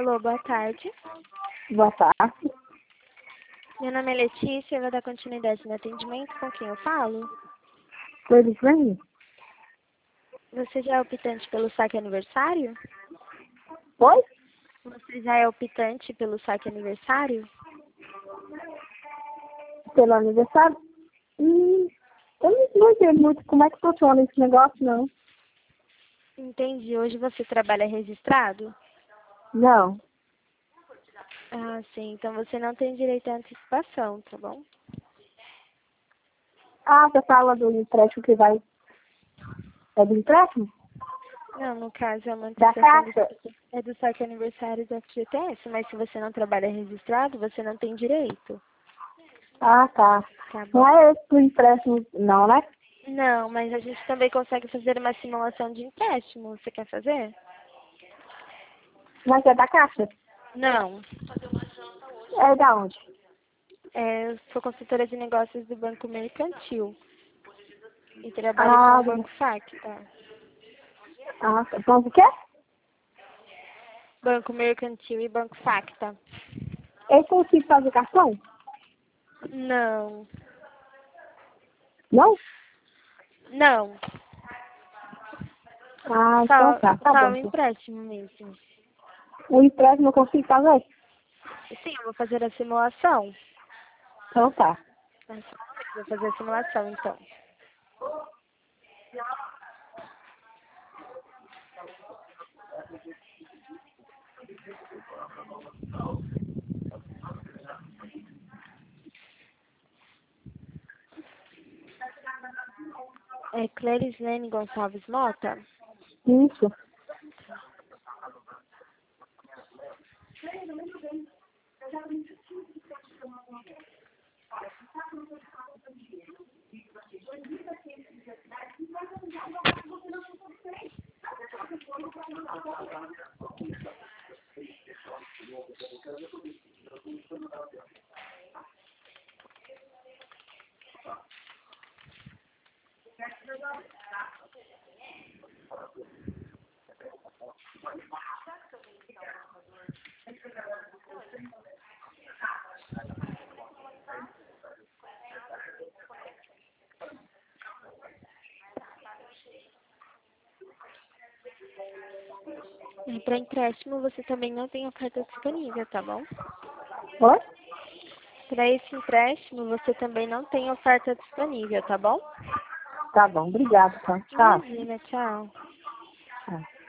Alô, boa tarde. Boa tarde. Meu nome é Letícia, eu vou dar continuidade no atendimento. Com quem eu falo? Tudo bem? Você já é optante pelo saque aniversário? Oi? Você já é optante pelo saque aniversário? Pelo aniversário? Eu não entendo muito como é que funciona esse negócio, não. Entendi. Hoje você trabalha registrado? Não. Ah, sim. Então você não tem direito à antecipação, tá bom? Ah, você fala do empréstimo que vai... É do empréstimo? Não, no caso é uma Da antecipação Caixa? é do saque aniversário do FGTS, mas se você não trabalha registrado, você não tem direito, Ah, tá. tá Não bom? é esse do empréstimo, não, né? Não, mas a gente também consegue fazer uma simulação de empréstimo. Você quer fazer? Mas é da Caixa? Não. É da onde? Eu sou consultora de negócios do Banco Mercantil e trabalho com Ah, o Banco Facta. então o quê? Banco Mercantil e Banco Facta. Eu consigo fazer cartão? Não. Não? Não. Ah, então Só, tá. Tá só bom, o então. empréstimo mesmo. O empréstimo eu consigo fazer? Sim, eu vou fazer a simulação. Então tá. Vou fazer a simulação, então. É Clarislene Gonçalves Mota? Isso. E para empréstimo você também não tem oferta disponível, tá bom? Oi? Para esse empréstimo você também não tem oferta disponível, tá bom? Tá bom, obrigado, então. Tchau. Imagina, tchau. Tchau.